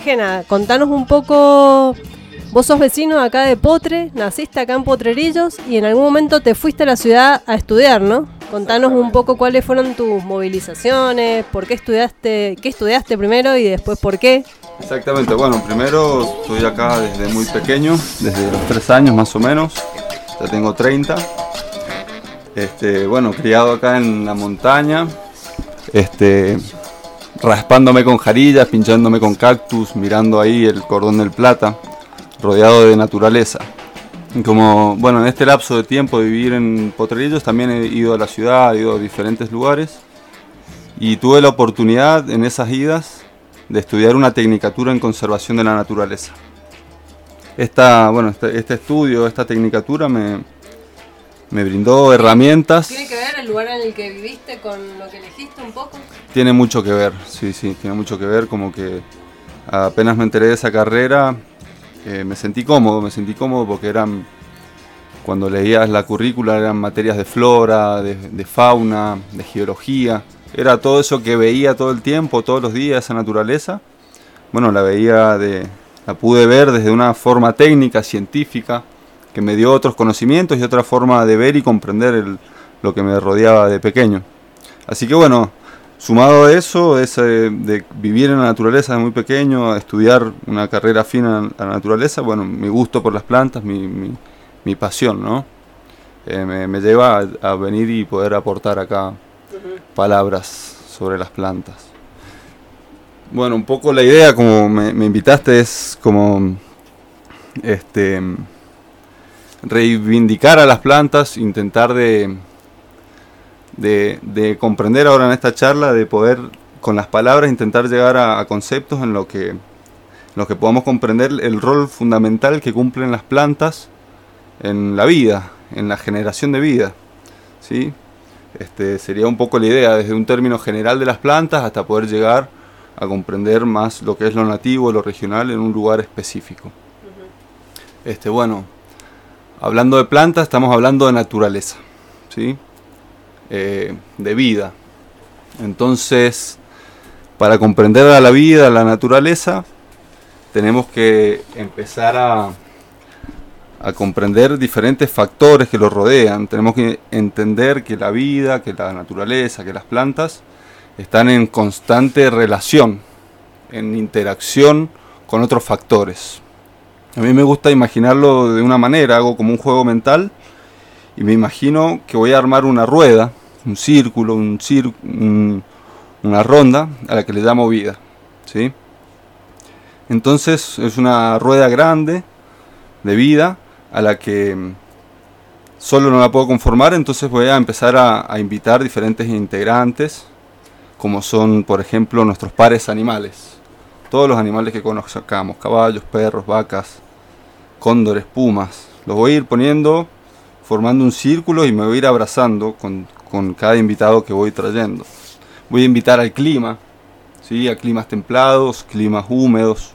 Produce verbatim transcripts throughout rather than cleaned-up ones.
que nada, contanos un poco, vos sos vecino acá de Potre, naciste acá en Potrerillos y en algún momento te fuiste a la ciudad a estudiar, ¿no? Contanos un poco cuáles fueron tus movilizaciones, por qué estudiaste, qué estudiaste primero y después por qué. Exactamente, bueno, primero estoy acá desde muy pequeño, desde los tres años más o menos, ya tengo treinta. Este, bueno, criado acá en la montaña, este, raspándome con jarillas, pinchándome con cactus, mirando ahí el Cordón del Plata, rodeado de naturaleza. Como, bueno, en este lapso de tiempo de vivir en Potrerillos también he ido a la ciudad, he ido a diferentes lugares y tuve la oportunidad en esas idas de estudiar una tecnicatura en conservación de la naturaleza. Esta, bueno, este, este estudio, esta tecnicatura me, me brindó herramientas. ¿Tiene que ver el lugar en el que viviste con lo que elegiste un poco? Tiene mucho que ver, sí, sí, tiene mucho que ver, como que apenas me enteré de esa carrera, eh, me sentí cómodo, me sentí cómodo porque eran, cuando leías la currícula eran materias de flora, de, de fauna, de geología, era todo eso que veía todo el tiempo, todos los días, esa naturaleza, bueno, la veía, de, la pude ver desde una forma técnica, científica, que me dio otros conocimientos y otra forma de ver y comprender el, lo que me rodeaba de pequeño. Así que bueno, sumado a eso, ese de vivir en la naturaleza desde muy pequeño, a estudiar una carrera afín a la naturaleza, bueno, mi gusto por las plantas, mi, mi, mi pasión, ¿no? Eh, me, me lleva a, a venir y poder aportar acá palabras sobre las plantas. Bueno, un poco la idea, como me, me invitaste, es como este reivindicar a las plantas, intentar de De, de comprender ahora en esta charla, de poder con las palabras intentar llegar a, a conceptos en lo que, en lo que podamos comprender el rol fundamental que cumplen las plantas en la vida, en la generación de vida, ¿sí? Este, sería un poco la idea, desde un término general de las plantas hasta poder llegar a comprender más lo que es lo nativo, lo regional en un lugar específico. Uh-huh. Este, bueno, hablando de plantas estamos hablando de naturaleza, ¿sí? Eh, de vida. Entonces, para comprender a la vida, a la naturaleza, tenemos que empezar a, a comprender diferentes factores que los rodean. Tenemos que entender que la vida, que la naturaleza, que las plantas están en constante relación, en interacción con otros factores. A mí me gusta imaginarlo de una manera, hago como un juego mental y me imagino que voy a armar una rueda, un círculo, un cir- un, una ronda a la que le llamo vida, ¿sí? Entonces es una rueda grande de vida a la que solo no la puedo conformar, entonces voy a empezar a, a invitar diferentes integrantes, como son, por ejemplo, nuestros pares animales. Todos los animales que conozcamos, caballos, perros, vacas, cóndores, pumas, los voy a ir poniendo, formando un círculo y me voy a ir abrazando con, con cada invitado que voy trayendo. Voy a invitar al clima, ¿sí? A climas templados, climas húmedos,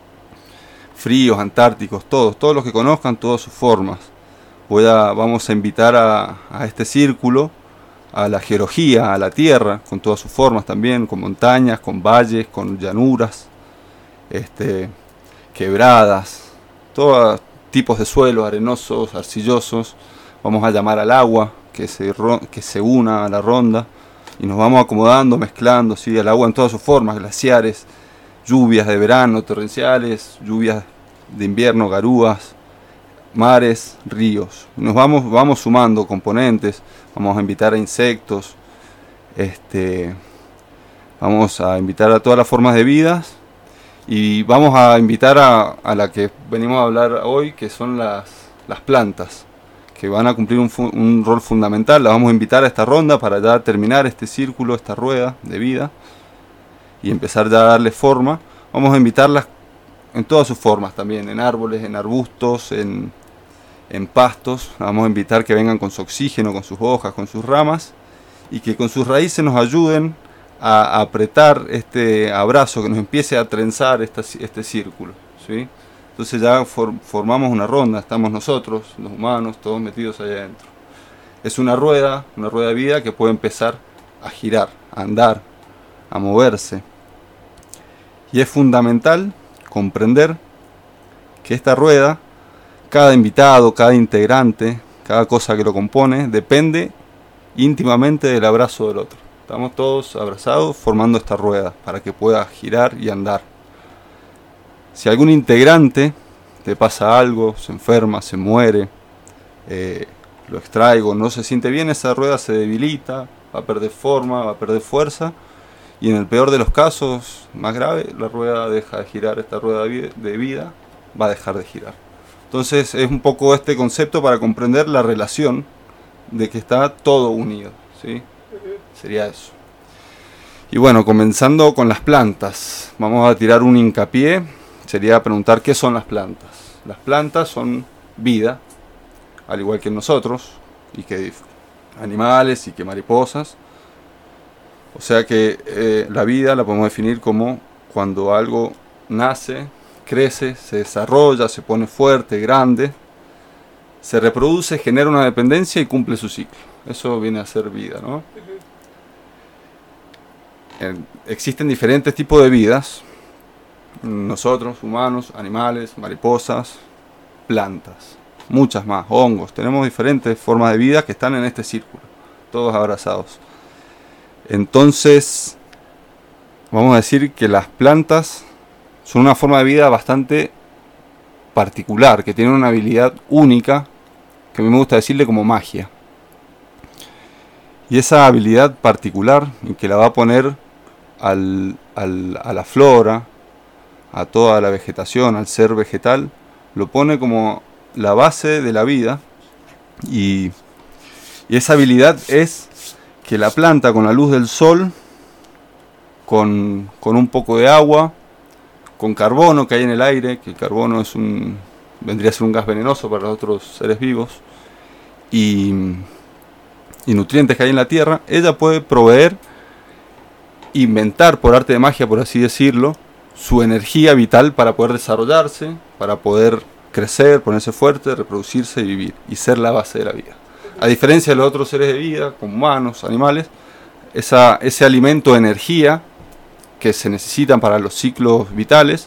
fríos, antárticos, todos, todos los que conozcan, todas sus formas. Voy a, vamos a invitar a, a este círculo, a la geología, a la tierra, con todas sus formas también, con montañas, con valles, con llanuras, este, quebradas, todos tipos de suelos, arenosos, arcillosos. Vamos a llamar al agua que se, que se una a la ronda y nos vamos acomodando, mezclando, ¿sí? Al agua en todas sus formas, glaciares, lluvias de verano, torrenciales, lluvias de invierno, garúas, mares, ríos. Nos vamos, vamos sumando componentes, vamos a invitar a insectos, este, vamos a invitar a todas las formas de vidas y vamos a invitar a, a la que venimos a hablar hoy, que son las, las plantas, que van a cumplir un, fu- un rol fundamental. Las vamos a invitar a esta ronda para ya terminar este círculo, esta rueda de vida y empezar ya a darle forma. Vamos a invitarlas en todas sus formas también, en árboles, en arbustos, en, en pastos. Vamos a invitar que vengan con su oxígeno, con sus hojas, con sus ramas y que con sus raíces nos ayuden a, a apretar este abrazo, que nos empiece a trenzar esta, este círculo, ¿sí? Entonces ya for, formamos una ronda, estamos nosotros, los humanos, todos metidos allá adentro. Es una rueda, una rueda de vida que puede empezar a girar, a andar, a moverse. Y es fundamental comprender que esta rueda, cada invitado, cada integrante, cada cosa que lo compone, depende íntimamente del abrazo del otro. Estamos todos abrazados formando esta rueda para que pueda girar y andar. Si algún integrante le pasa algo, se enferma, se muere, eh, lo extraigo, no se siente bien, esa rueda se debilita, va a perder forma, va a perder fuerza, y en el peor de los casos, más grave, la rueda deja de girar, esta rueda de vida va a dejar de girar. Entonces es un poco este concepto para comprender la relación de que está todo unido, ¿sí? Sería eso. Y bueno, comenzando con las plantas, vamos a tirar un hincapié, sería preguntar qué son las plantas. Las plantas son vida, al igual que nosotros, y que animales y que mariposas. O sea que eh, la vida la podemos definir como cuando algo nace, crece, se desarrolla, se pone fuerte, grande, se reproduce, genera una dependencia y cumple su ciclo. Eso viene a ser vida, ¿no? Uh-huh. eh, existen diferentes tipos de vidas. Nosotros, humanos, animales, mariposas, plantas, muchas más, hongos. Tenemos diferentes formas de vida que están en este círculo, todos abrazados. Entonces, vamos a decir que las plantas son una forma de vida bastante particular, que tienen una habilidad única, que a mí me gusta decirle como magia. Y esa habilidad particular, en que la va a poner al, al, a la flora, a toda la vegetación, al ser vegetal, lo pone como la base de la vida. Y, y esa habilidad es que la planta, con la luz del sol, con, con un poco de agua, con carbono que hay en el aire, que el carbono es un, vendría a ser un gas venenoso para los otros seres vivos, y, y nutrientes que hay en la tierra, ella puede proveer, inventar por arte de magia, por así decirlo, su energía vital para poder desarrollarse, para poder crecer, ponerse fuerte, reproducirse y vivir, y ser la base de la vida. A diferencia de los otros seres de vida, como humanos, animales, esa, ese alimento de energía que se necesitan para los ciclos vitales,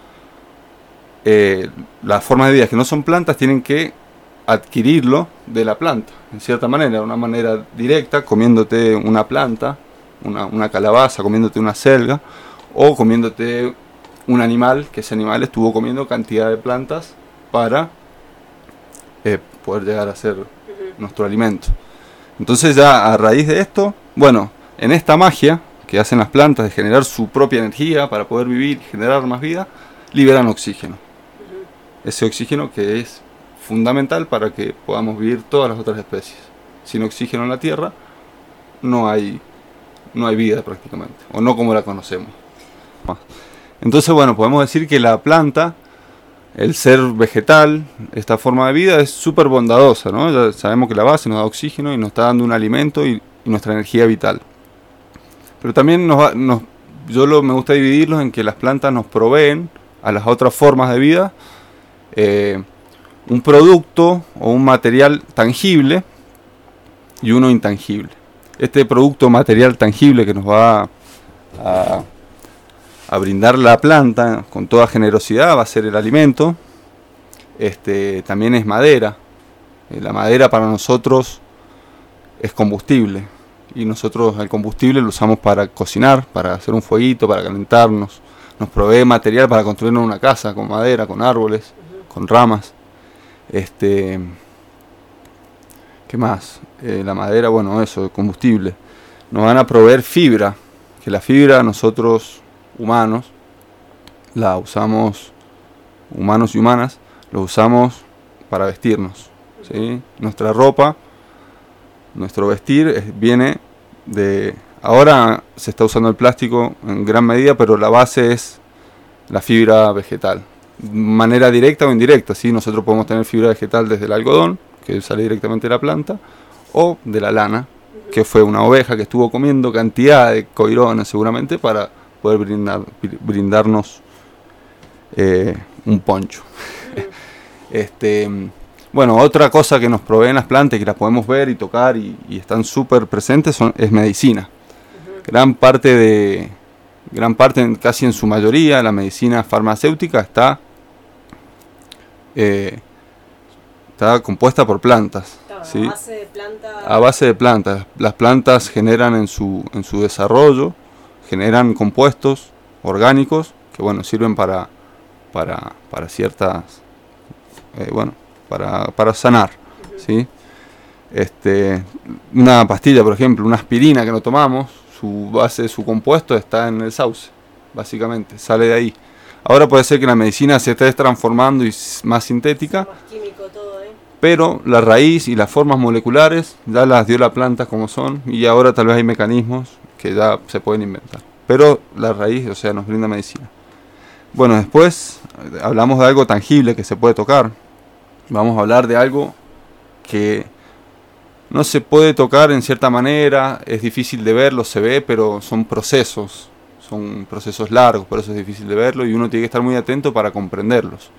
eh, las formas de vida que no son plantas tienen que adquirirlo de la planta, en cierta manera, de una manera directa, comiéndote una planta, una, una calabaza, comiéndote una selga, o comiéndote un animal, que ese animal estuvo comiendo cantidad de plantas para eh, poder llegar a ser nuestro alimento. Entonces ya a raíz de esto, bueno, en esta magia que hacen las plantas de generar su propia energía para poder vivir y generar más vida, liberan oxígeno. Ese oxígeno que es fundamental para que podamos vivir todas las otras especies. Sin oxígeno en la Tierra no hay, no hay vida prácticamente, o no como la conocemos. Entonces, bueno, podemos decir que la planta, el ser vegetal, esta forma de vida es súper bondadosa, ¿no? Ya sabemos que la base nos da oxígeno y nos está dando un alimento y, y nuestra energía vital. Pero también nos, va, nos yo lo, me gusta dividirlos en que las plantas nos proveen a las otras formas de vida eh, un producto o un material tangible y uno intangible. Este producto material tangible que nos va a, a brindar la planta con toda generosidad va a ser el alimento. Este, también es madera. Eh, la madera para nosotros es combustible. Y nosotros el combustible lo usamos para cocinar, para hacer un fueguito, para calentarnos. Nos provee material para construirnos una casa con madera, con árboles, con ramas. Este, ¿qué más? Eh, la madera, bueno, eso, el combustible. Nos van a proveer fibra, que la fibra nosotros, humanos, la usamos, humanos y humanas, lo usamos para vestirnos, ¿sí? Nuestra ropa, nuestro vestir es, viene de... Ahora se está usando el plástico en gran medida, pero la base es la fibra vegetal. De manera directa o indirecta, ¿sí? Nosotros podemos tener fibra vegetal desde el algodón, que sale directamente de la planta, o de la lana, que fue una oveja que estuvo comiendo cantidad de coirones seguramente para poder brindar, brindarnos eh, un poncho. este... Bueno, otra cosa que nos proveen las plantas y que las podemos ver y tocar y, y están súper presentes son, es medicina. Uh-huh. Gran parte de, gran parte, casi en su mayoría, la medicina farmacéutica está, eh, está compuesta por plantas. Claro, ¿sí? a base de plantas. A base de plantas. Las plantas generan en su, en su desarrollo, generan compuestos orgánicos que bueno, sirven para, para, para ciertas, eh, bueno, para, para sanar. Uh-huh. ¿sí? Este, una pastilla, por ejemplo, una aspirina que no tomamos, su base, su compuesto está en el sauce, básicamente, sale de ahí. Ahora puede ser que la medicina se esté transformando y es más sintética, más químico todo, ¿eh? pero la raíz y las formas moleculares ya las dio la planta como son, y ahora tal vez hay mecanismos que ya se pueden inventar. Pero la raíz, o sea, nos brinda medicina. Bueno, después hablamos de algo tangible que se puede tocar. Vamos a hablar de algo que no se puede tocar en cierta manera, es difícil de verlo, se ve, pero son procesos, son procesos largos, por eso es difícil de verlo y uno tiene que estar muy atento para comprenderlos.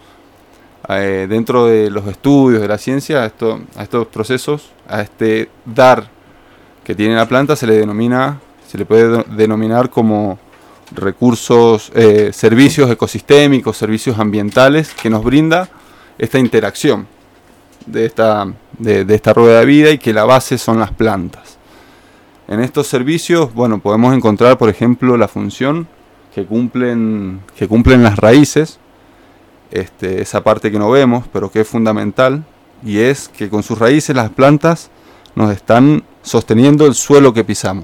Eh, dentro de los estudios de la ciencia, esto, a estos procesos, a este dar que tiene la planta se le denomina, se le puede de, denominar como recursos, eh, servicios ecosistémicos, servicios ambientales que nos brinda esta interacción de esta, de, de esta rueda de vida y que la base son las plantas. En estos servicios, bueno, podemos encontrar, por ejemplo, la función que cumplen, que cumplen las raíces, este, esa parte que no vemos, pero que es fundamental, y es que con sus raíces las plantas nos están sosteniendo el suelo que pisamos.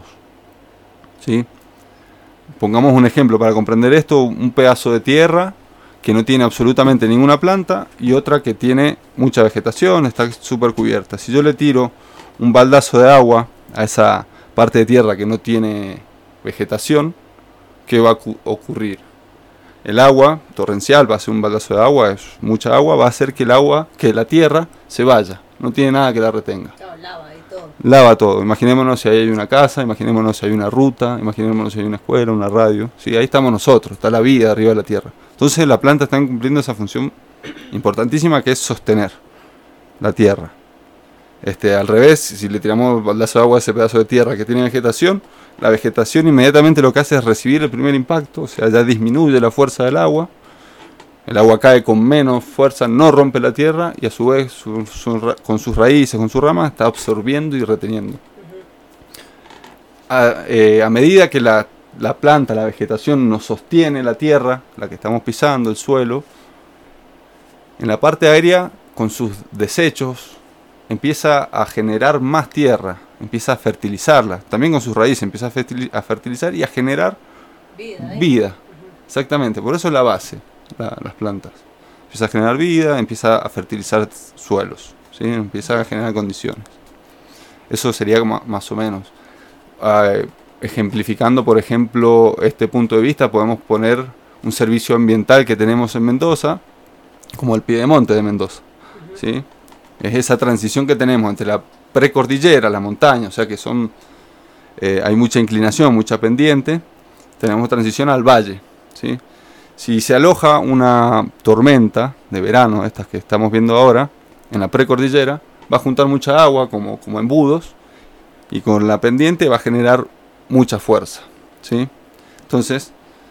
¿Sí? Pongamos un ejemplo para comprender esto, un pedazo de tierra que no tiene absolutamente ninguna planta y otra que tiene mucha vegetación, está súper cubierta. Si yo le tiro un baldazo de agua a esa parte de tierra que no tiene vegetación, ¿qué va a ocurrir? El agua torrencial, va a ser un baldazo de agua, es mucha agua, va a hacer que el agua, que la tierra se vaya, no tiene nada que la retenga. Claro, lava y todo. Lava todo. Imaginémonos si ahí hay una casa, imaginémonos si hay una ruta, imaginémonos si hay una escuela, una radio. Sí, ahí estamos nosotros, está la vida arriba de la tierra. Entonces la planta está cumpliendo esa función importantísima que es sostener la tierra. Este, al revés, si le tiramos baldazo de agua a ese pedazo de tierra que tiene vegetación, la vegetación inmediatamente lo que hace es recibir el primer impacto, o sea, ya disminuye la fuerza del agua, el agua cae con menos fuerza, no rompe la tierra y a su vez su, su, con sus raíces, con sus ramas, está absorbiendo y reteniendo. Uh-huh. A, eh, a medida que la, la planta, la vegetación nos sostiene la tierra, la que estamos pisando, el suelo, en la parte aérea, con sus desechos, empieza a generar más tierra, empieza a fertilizarla, también con sus raíces empieza a, fertil- a fertilizar y a generar vida. ¿eh? vida. Uh-huh. Exactamente, por eso es la base, la, las plantas. Empieza a generar vida, empieza a fertilizar suelos, ¿sí? Empieza a generar condiciones. Eso sería como, más o menos. Uh, ejemplificando, por ejemplo, este punto de vista, podemos poner un servicio ambiental que tenemos en Mendoza, como el Piedemonte de Mendoza, uh-huh. ¿sí? Es esa transición que tenemos entre la precordillera, la montaña, o sea que son eh, hay mucha inclinación, mucha pendiente, tenemos transición al valle, ¿sí? Si se aloja una tormenta de verano, estas que estamos viendo ahora, en la precordillera, va a juntar mucha agua como, como embudos, y con la pendiente va a generar mucha fuerza, ¿sí? Entonces,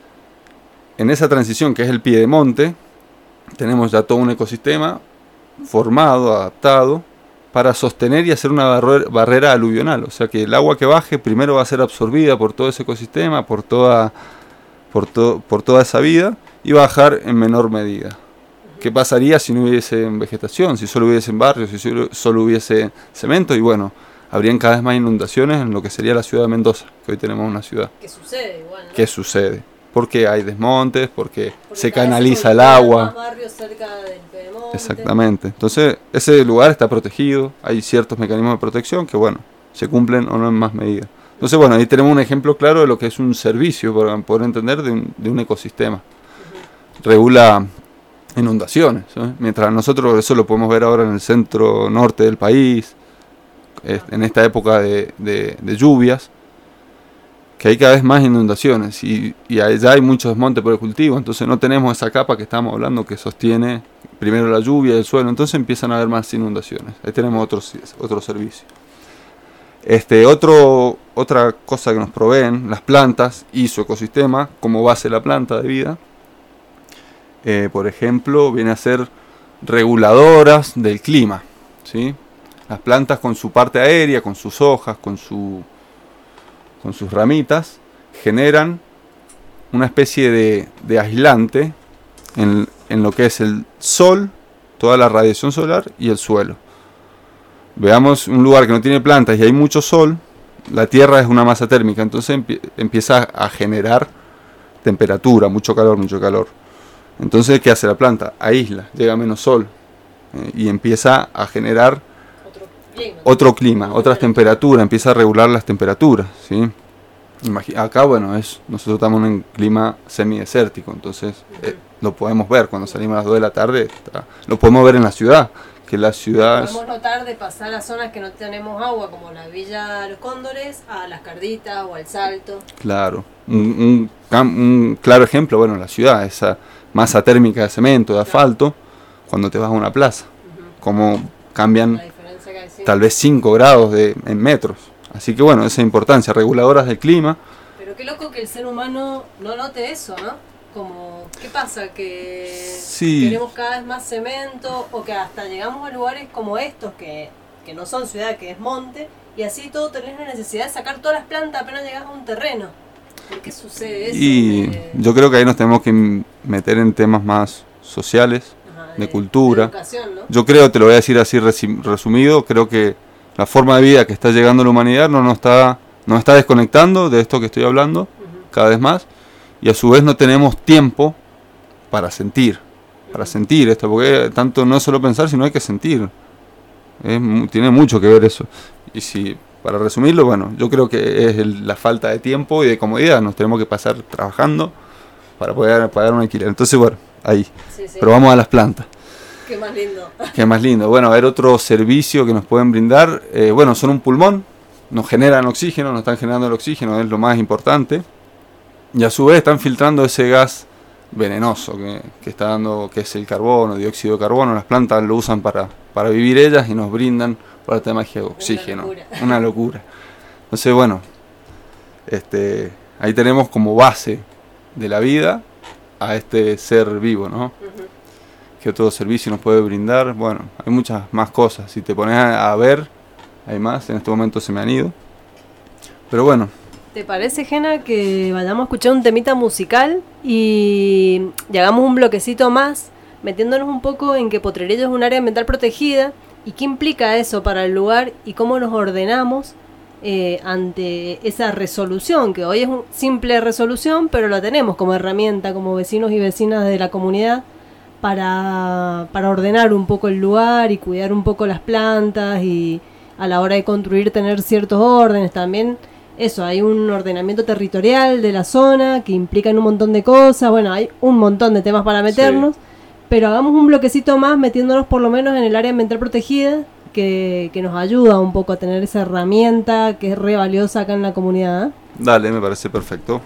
en esa transición que es el piedemonte, tenemos ya todo un ecosistema formado, adaptado, para sostener y hacer una barrera, barrera aluvional. O sea que el agua que baje primero va a ser absorbida por todo ese ecosistema, por toda, por to, por toda esa vida, y va a bajar en menor medida. ¿Qué pasaría si no hubiese vegetación? Si solo hubiese barrios, si solo, solo hubiese cemento, y bueno, habrían cada vez más inundaciones en lo que sería la ciudad de Mendoza, que hoy tenemos una ciudad. ¿Qué sucede igual, ¿no? ¿Qué sucede? Porque hay desmontes, porque, porque se cada canaliza vez el agua. Más barrios cerca del Piedemonte. Exactamente. Entonces, ese lugar está protegido, hay ciertos mecanismos de protección que, bueno, se cumplen o no en más medida. Entonces, bueno, ahí tenemos un ejemplo claro de lo que es un servicio, para poder entender, de un, de un ecosistema. Uh-huh. Regula inundaciones, ¿eh? Mientras nosotros eso lo podemos ver ahora en el centro norte del país, eh, en esta época de, de, de lluvias, que hay cada vez más inundaciones y, y allá hay mucho desmonte por el cultivo, entonces no tenemos esa capa que estábamos hablando que sostiene primero la lluvia y el suelo, entonces empiezan a haber más inundaciones. Ahí tenemos otro, otro servicio. Este, otro, otra cosa que nos proveen las plantas y su ecosistema como base de la planta de vida. Eh, por ejemplo, viene a ser reguladoras del clima, ¿sí? Las plantas con su parte aérea, con sus hojas, con, su, con sus ramitas, generan una especie de, de aislante en, en lo que es el sol, toda la radiación solar y el suelo. Veamos un lugar que no tiene plantas y hay mucho sol, la tierra es una masa térmica, entonces empie empieza a generar temperatura, mucho calor, mucho calor. Entonces, ¿qué hace la planta? Aísla, llega menos sol eh, y empieza a generar otro clima, otro clima otras temperaturas, empieza a regular las temperaturas, ¿sí? Imagina, acá, bueno, es, nosotros estamos en un clima semidesértico, entonces uh-huh. eh, lo podemos ver cuando salimos a las dos de la tarde, está, lo podemos ver en la ciudad, que la ciudad... Podemos notar de pasar a zonas que no tenemos agua, como la Villa de los Cóndores, a Las Carditas o al Salto. Claro, un, un, un claro ejemplo, bueno, la ciudad, esa masa térmica de cemento, de asfalto, claro. Cuando te vas a una plaza, uh-huh. Cómo cambian que hay, sí. Tal vez cinco grados de, en metros. Así que bueno, esa importancia, reguladoras del clima. Pero qué loco que el ser humano no note eso, ¿no? Como, ¿qué pasa? Que sí. Queremos cada vez más cemento o que hasta llegamos a lugares como estos, que, que no son ciudad, que es monte, y así todo tenés la necesidad de sacar todas las plantas apenas llegas a un terreno. ¿Por qué sucede eso? Y de... yo creo que ahí nos tenemos que meter en temas más sociales, Ajá, de, de cultura. De educación, ¿no? Yo creo, te lo voy a decir así resumido, creo que la forma de vida que está llegando a la humanidad no nos está, nos está desconectando de esto que estoy hablando, uh-huh. cada vez más, y a su vez no tenemos tiempo para sentir, uh-huh. para sentir esto, porque tanto no es solo pensar, sino hay que sentir. Es, tiene mucho que ver eso. Y si, para resumirlo, bueno, yo creo que es el, la falta de tiempo y de comodidad, nos tenemos que pasar trabajando para poder pagar un alquiler. Entonces, bueno, ahí. Sí, sí. Pero vamos a las plantas. Qué más lindo. Qué más lindo. Bueno, a ver, otro servicio que nos pueden brindar. Eh, bueno, son un pulmón, nos generan oxígeno, nos están generando el oxígeno, es lo más importante. Y a su vez están filtrando ese gas venenoso que, que está dando, que es el carbono, dióxido de carbono. Las plantas lo usan para, para vivir ellas y nos brindan por el tema de oxígeno. Una locura. Una locura. Entonces, bueno, este, ahí tenemos como base de la vida a este ser vivo, ¿no? Uh-huh. ¿Qué otro servicio nos puede brindar? Bueno, hay muchas más cosas. Si te pones a, a ver, hay más. En este momento se me han ido. Pero bueno. ¿Te parece, Gena, que vayamos a escuchar un temita musical y, y hagamos un bloquecito más, metiéndonos un poco en que Potrerillos es un área ambiental protegida y qué implica eso para el lugar y cómo nos ordenamos eh, ante esa resolución, que hoy es una simple resolución, pero la tenemos como herramienta, como vecinos y vecinas de la comunidad, Para, para ordenar un poco el lugar y cuidar un poco las plantas y a la hora de construir tener ciertos órdenes también. Eso, hay un ordenamiento territorial de la zona que implica un montón de cosas. Bueno, hay un montón de temas para meternos, sí. Pero hagamos un bloquecito más metiéndonos por lo menos en el área ambiental protegida que, que nos ayuda un poco a tener esa herramienta que es re valiosa acá en la comunidad. Dale, me parece perfecto.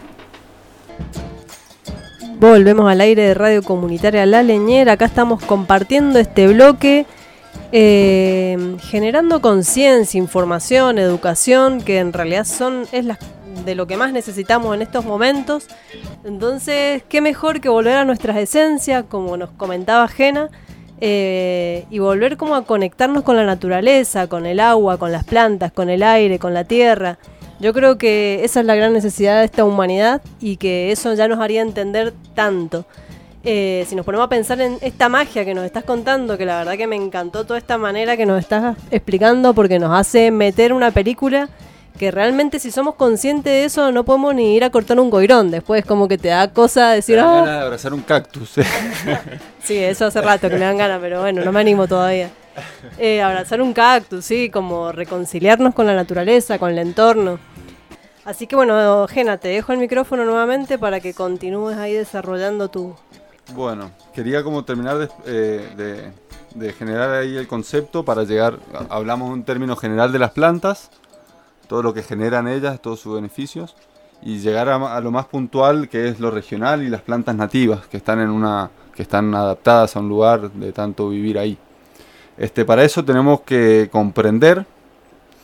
Volvemos al aire de Radio Comunitaria La Leñera. Acá estamos compartiendo este bloque, eh, generando conciencia, información, educación, que en realidad son es la, de lo que más necesitamos en estos momentos. Entonces, qué mejor que volver a nuestras esencias, como nos comentaba Gena, eh, y volver como a conectarnos con la naturaleza, con el agua, con las plantas, con el aire, con la tierra. Yo creo que esa es la gran necesidad de esta humanidad y que eso ya nos haría entender tanto. Eh, si nos ponemos a pensar en esta magia que nos estás contando, que la verdad que me encantó toda esta manera que nos estás explicando porque nos hace meter una película que realmente si somos conscientes de eso no podemos ni ir a cortar un goirón. Después como que te da cosa decir... Te dan oh. ganas de abrazar un cactus. Sí, eso hace rato que me dan ganas, pero bueno, no me animo todavía. Eh, abrazar un cactus, sí, como reconciliarnos con la naturaleza, con el entorno. Así que bueno, Gena, te dejo el micrófono nuevamente para que continúes ahí desarrollando tu... Bueno, quería como terminar de, eh, de, de generar ahí el concepto para llegar, hablamos un término general de las plantas, todo lo que generan ellas, todos sus beneficios, y llegar a, a lo más puntual que es lo regional y las plantas nativas que están en una, que están adaptadas a un lugar de tanto vivir ahí. Este, para eso tenemos que comprender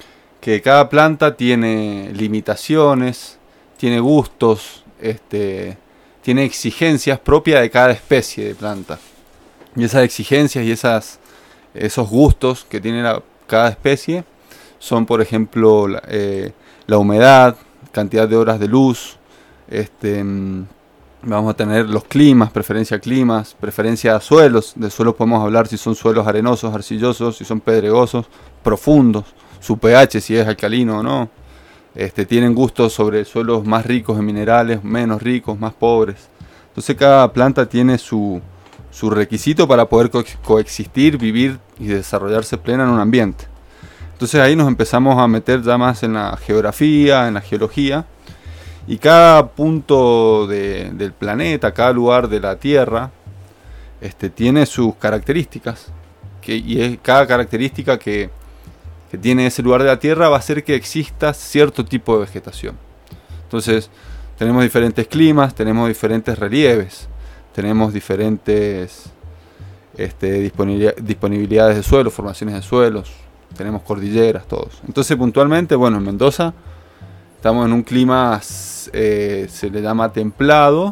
que cada planta tiene limitaciones, tiene gustos, este, tiene exigencias propias de cada especie de planta. Y esas exigencias y esas, esos gustos que tiene la, cada especie son, por ejemplo, la, eh, la humedad, cantidad de horas de luz, este, vamos a tener los climas, preferencia a climas, preferencia a suelos. De suelos podemos hablar si son suelos arenosos, arcillosos, si son pedregosos, profundos, su pH, si es alcalino o no. Este, tienen gustos sobre suelos más ricos en minerales, menos ricos, más pobres. Entonces cada planta tiene su, su requisito para poder co coexistir, vivir y desarrollarse plena en un ambiente. Entonces ahí nos empezamos a meter ya más en la geografía, en la geología. Y cada punto de, del planeta, cada lugar de la Tierra, este, tiene sus características. Que, y es, cada característica que, que tiene ese lugar de la Tierra va a hacer que exista cierto tipo de vegetación. Entonces, tenemos diferentes climas, tenemos diferentes relieves, tenemos diferentes este, disponibilidad, disponibilidades de suelo, formaciones de suelos, tenemos cordilleras, todos. Entonces, puntualmente, bueno, en Mendoza estamos en un clima, eh, se le llama templado,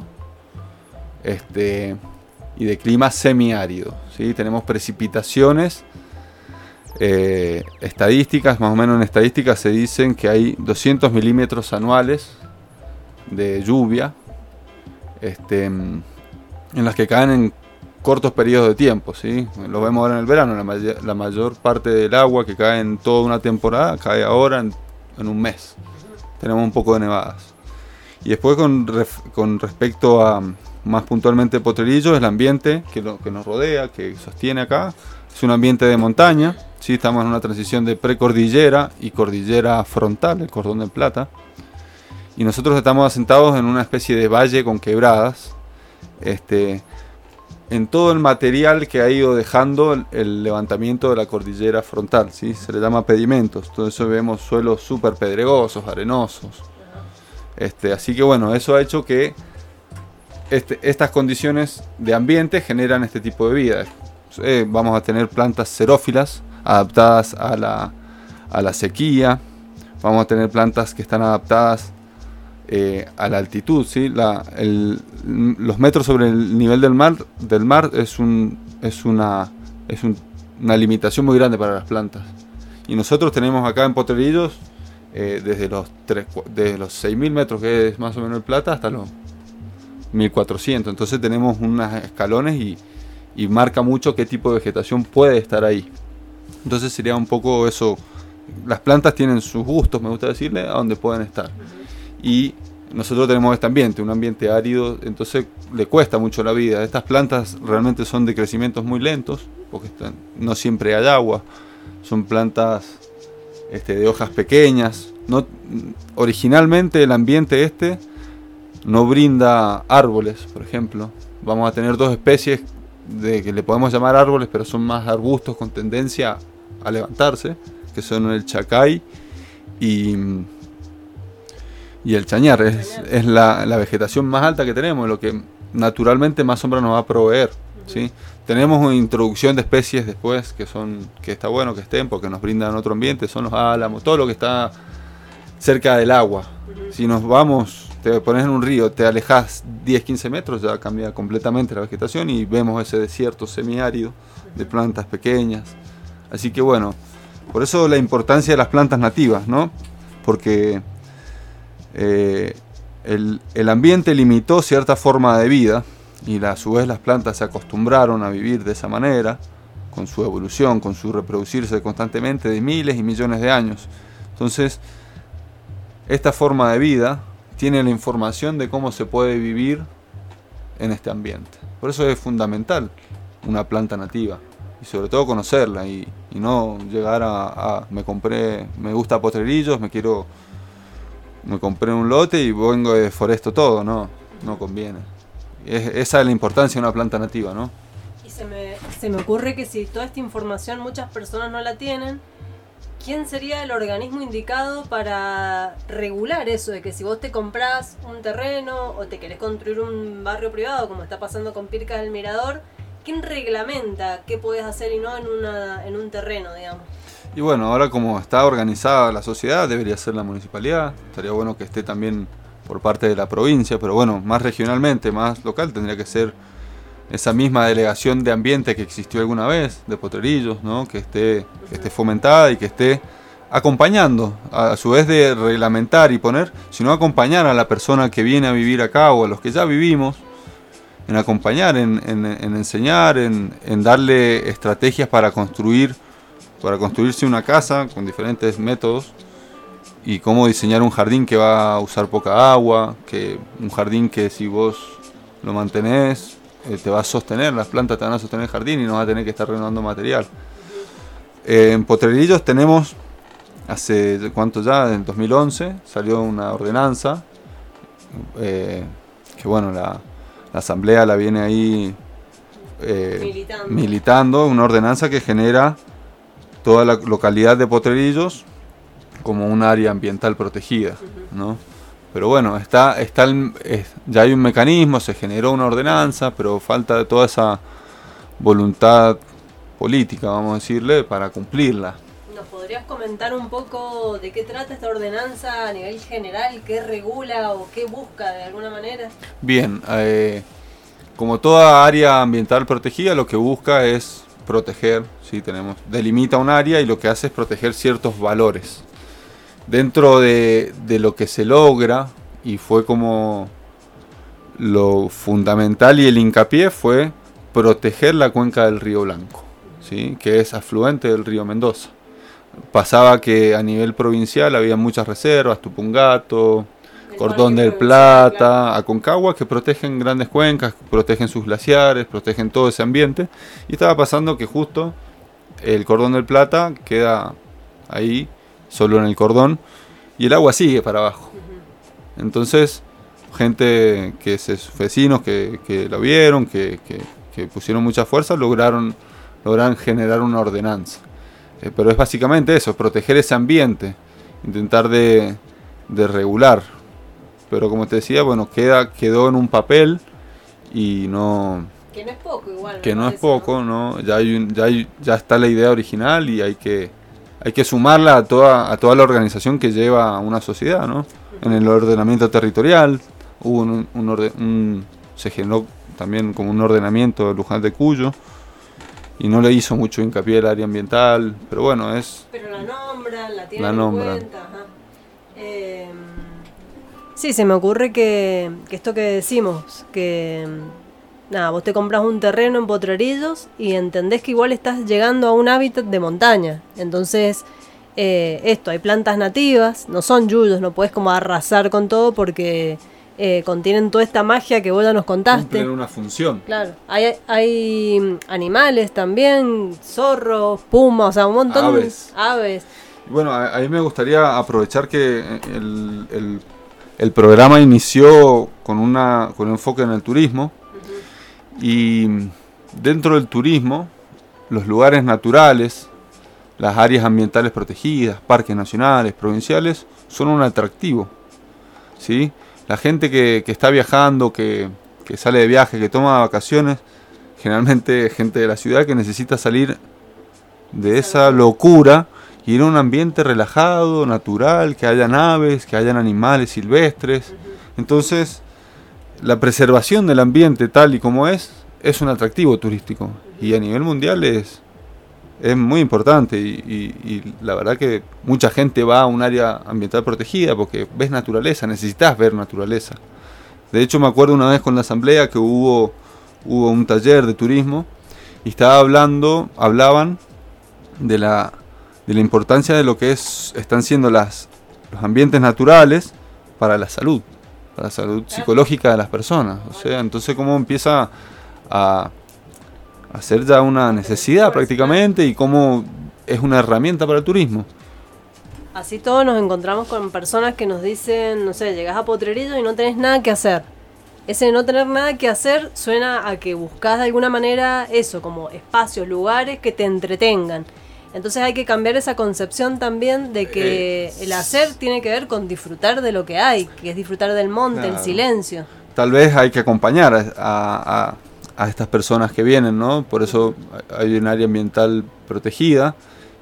este, y de clima semiárido, ¿sí? Tenemos precipitaciones eh, estadísticas, más o menos en estadísticas se dicen que hay doscientos milímetros anuales de lluvia, este, en las que caen en cortos periodos de tiempo, ¿sí? Lo vemos ahora en el verano, la, may la mayor parte del agua que cae en toda una temporada cae ahora en, en un mes. Tenemos un poco de nevadas. Y después con, ref con respecto a, más puntualmente, Potrerillos, el ambiente que, lo, que nos rodea, que sostiene acá, es un ambiente de montaña, ¿sí? Estamos en una transición de precordillera y cordillera frontal, el cordón de plata. Y nosotros estamos asentados en una especie de valle con quebradas, este, en todo el material que ha ido dejando el, el levantamiento de la cordillera frontal, ¿sí? Se le llama pedimentos. Entonces vemos suelos súper pedregosos, arenosos. Este, así que bueno, eso ha hecho que este, estas condiciones de ambiente generan este tipo de vida. Eh, vamos a tener plantas xerófilas adaptadas a la, a la sequía. Vamos a tener plantas que están adaptadas Eh, a la altitud, ¿sí? la, el, los metros sobre el nivel del mar, del mar es, un, es, una, es un, una limitación muy grande para las plantas. Y nosotros tenemos acá en Potrerillos eh, desde los, desde los seis mil metros, que es más o menos el Plata, hasta los mil cuatrocientos. Entonces tenemos unos escalones y, y marca mucho qué tipo de vegetación puede estar ahí. Entonces sería un poco eso. Las plantas tienen sus gustos, me gusta decirle, a donde pueden estar. Y nosotros tenemos este ambiente, un ambiente árido, entonces le cuesta mucho la vida. Estas plantas realmente son de crecimientos muy lentos, porque están, no siempre hay agua. Son plantas este, de hojas pequeñas. No, originalmente el ambiente este no brinda árboles, por ejemplo. Vamos a tener dos especies de que le podemos llamar árboles, pero son más arbustos con tendencia a levantarse, que son el chacay y... Y el chañar es, es la, la vegetación más alta que tenemos, lo que naturalmente más sombra nos va a proveer, ¿sí? Tenemos una introducción de especies después que son que está bueno que estén porque nos brindan otro ambiente, son los álamos, todo lo que está cerca del agua. Si nos vamos, te pones en un río, te alejas diez quince metros, ya cambia completamente la vegetación y vemos ese desierto semiárido de plantas pequeñas. Así que bueno, por eso la importancia de las plantas nativas, ¿no? Porque Eh, el, el ambiente limitó cierta forma de vida y la, a su vez las plantas se acostumbraron a vivir de esa manera, con su evolución, con su reproducirse constantemente de miles y millones de años. Entonces, esta forma de vida tiene la información de cómo se puede vivir en este ambiente. Por eso es fundamental una planta nativa y sobre todo conocerla y, y no llegar a, a me compré, me gusta Potrerillos, me quiero me compré un lote y vengo y deforesto todo, no, no conviene. Es, esa es la importancia de una planta nativa, ¿no? Y se me, se me ocurre que si toda esta información muchas personas no la tienen, ¿quién sería el organismo indicado para regular eso? De que si vos te comprás un terreno o te querés construir un barrio privado, como está pasando con Pircas del Mirador, ¿quién reglamenta qué podés hacer y no en, una, en un terreno, digamos? Y bueno, ahora como está organizada la sociedad, debería ser la municipalidad. Estaría bueno que esté también por parte de la provincia, pero bueno, más regionalmente, más local, tendría que ser esa misma delegación de ambiente que existió alguna vez, de Potrerillos, ¿no? Que esté, que esté fomentada y que esté acompañando, a su vez de reglamentar y poner, sino acompañar a la persona que viene a vivir acá o a los que ya vivimos, en acompañar, en, en, en enseñar, en, en darle estrategias para construir, para construirse una casa con diferentes métodos y cómo diseñar un jardín que va a usar poca agua, que un jardín que si vos lo mantenés eh, te va a sostener, las plantas te van a sostener el jardín y no vas a tener que estar renovando material. Eh, en Potrerillos tenemos, hace cuánto ya, en dos mil once salió una ordenanza eh, que bueno, la, la asamblea la viene ahí eh, militando. militando, una ordenanza que genera toda la localidad de Potrerillos como un área ambiental protegida, ¿no? Pero bueno, está, está el, es, ya hay un mecanismo, se generó una ordenanza, pero falta toda esa voluntad política, vamos a decirle, para cumplirla. ¿Nos podrías comentar un poco de qué trata esta ordenanza a nivel general? ¿Qué regula o qué busca de alguna manera? Bien, eh, como toda área ambiental protegida, lo que busca es proteger, sí, tenemos, delimita un área y lo que hace es proteger ciertos valores. Dentro de, de lo que se logra, y fue como lo fundamental y el hincapié fue proteger la cuenca del Río Blanco, ¿sí? Que es afluente del río Mendoza. Pasaba que a nivel provincial había muchas reservas, Tupungato, el Cordón del Plata, claro. Aconcagua, que protegen grandes cuencas, protegen sus glaciares, protegen todo ese ambiente. Y estaba pasando que justo el Cordón del Plata queda ahí, solo en el cordón, y el agua sigue para abajo. Entonces, gente que es vecinos que, que lo vieron, que, que, que pusieron mucha fuerza, lograron, lograron generar una ordenanza. Eh, pero es básicamente eso, proteger ese ambiente, intentar de, de regular. Pero como te decía, bueno, queda, quedó en un papel y no... Que no es poco igual. Que no es poco, ¿no? Ya, hay un, ya, hay, ya está la idea original y hay que... Hay que sumarla a toda, a toda la organización que lleva una sociedad, ¿no? En el ordenamiento territorial, hubo un, un, orden, un se generó también como un ordenamiento de Luján de Cuyo, y no le hizo mucho hincapié al área ambiental, pero bueno, es... Pero la nombran, la tienen la en nombran. cuenta. Ajá. Eh, sí, se me ocurre que, que esto que decimos, que... Nada, vos te compras un terreno en Potrerillos y entendés que igual estás llegando a un hábitat de montaña. Entonces, eh, esto, hay plantas nativas, no son yuyos, no podés como arrasar con todo porque eh, contienen toda esta magia que vos ya nos contaste. Cumplen una función. Claro, hay, hay animales también, zorros, pumas, o sea, un montón aves. de aves. Bueno, a, a mí me gustaría aprovechar que el, el, el programa inició con, una, con un enfoque en el turismo. Y dentro del turismo, los lugares naturales, las áreas ambientales protegidas, parques nacionales, provinciales, son un atractivo, ¿sí? La gente que, que está viajando, que, que sale de viaje, que toma vacaciones, generalmente gente de la ciudad que necesita salir de esa locura y ir a un ambiente relajado, natural, que hayan aves, que hayan animales silvestres. Entonces, la preservación del ambiente tal y como es, es un atractivo turístico y a nivel mundial es, es muy importante y, y, y la verdad que mucha gente va a un área ambiental protegida porque ves naturaleza, necesitas ver naturaleza. De hecho me acuerdo una vez con la asamblea que hubo, hubo un taller de turismo y estaba hablando, hablaban de la, de la importancia de lo que es, están siendo las, los ambientes naturales para la salud. Para la salud psicológica de las personas, o sea, entonces cómo empieza a, a ser ya una necesidad prácticamente y cómo es una herramienta para el turismo. Así todos nos encontramos con personas que nos dicen, no sé, llegás a Potrerillos y no tenés nada que hacer. Ese no tener nada que hacer suena a que buscás de alguna manera eso, como espacios, lugares que te entretengan. Entonces hay que cambiar esa concepción también de que eh, el hacer tiene que ver con disfrutar de lo que hay, que es disfrutar del monte, claro. El silencio. Tal vez hay que acompañar a, a, a estas personas que vienen, ¿no? Por eso hay un área ambiental protegida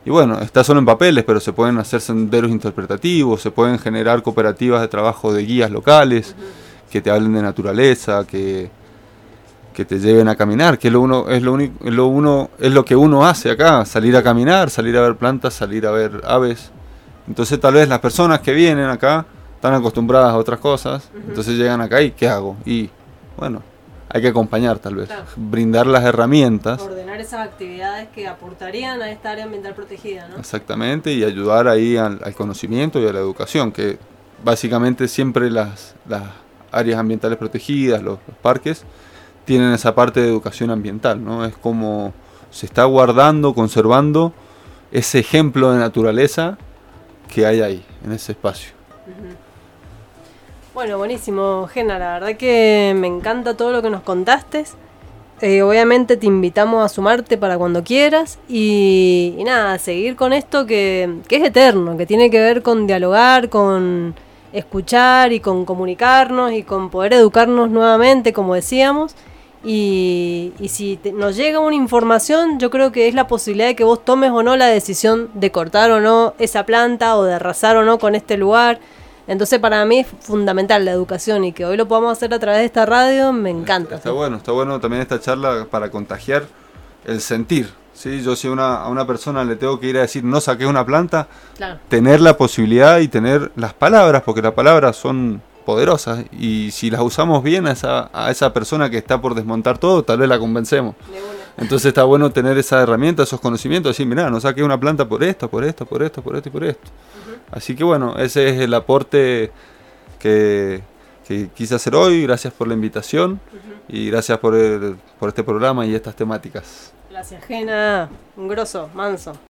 Y bueno, está solo en papeles, pero se pueden hacer senderos interpretativos, se pueden generar cooperativas de trabajo de guías locales, uh-huh. que te hablen de naturaleza, que, que te lleven a caminar, que es lo uno, es lo único, es lo uno, es lo que uno hace acá, salir a caminar, salir a ver plantas, salir a ver aves. Entonces tal vez las personas que vienen acá están acostumbradas a otras cosas, uh-huh. entonces llegan acá y ¿qué hago? Y bueno, hay que acompañar tal vez, claro. brindar las herramientas. Ordenar esas actividades que aportarían a esta área ambiental protegida, ¿no? Exactamente, y ayudar ahí al, al conocimiento y a la educación, que básicamente siempre las, las áreas ambientales protegidas, los, los parques, tienen esa parte de educación ambiental, ¿no? Es como se está guardando, conservando ese ejemplo de naturaleza que hay ahí, en ese espacio. Uh-huh. Bueno, buenísimo, Gena, la verdad que me encanta todo lo que nos contaste. Eh, obviamente te invitamos a sumarte para cuando quieras y, y nada, seguir con esto que, que es eterno, que tiene que ver con dialogar, con escuchar y con comunicarnos y con poder educarnos nuevamente, como decíamos. Y, y si te, nos llega una información, yo creo que es la posibilidad de que vos tomes o no la decisión de cortar o no esa planta o de arrasar o no con este lugar. Entonces para mí es fundamental la educación y que hoy lo podamos hacer a través de esta radio, me encanta. Está, está bueno, está bueno también esta charla para contagiar el sentir. ¿Sí? Yo si una, a una persona le tengo que ir a decir no saqué una planta, claro. tener la posibilidad y tener las palabras, porque las palabras son poderosas y si las usamos bien a esa, a esa persona que está por desmontar todo, tal vez la convencemos. Entonces está bueno tener esa herramienta, esos conocimientos, decir, mirá, no saqué una planta por esto, por esto, por esto, por esto y por esto. Uh-huh. Así que bueno, ese es el aporte que, que quise hacer hoy. Gracias por la invitación uh-huh. y gracias por, el, por este programa y estas temáticas. Gracias, Gena. Un grosso, manso.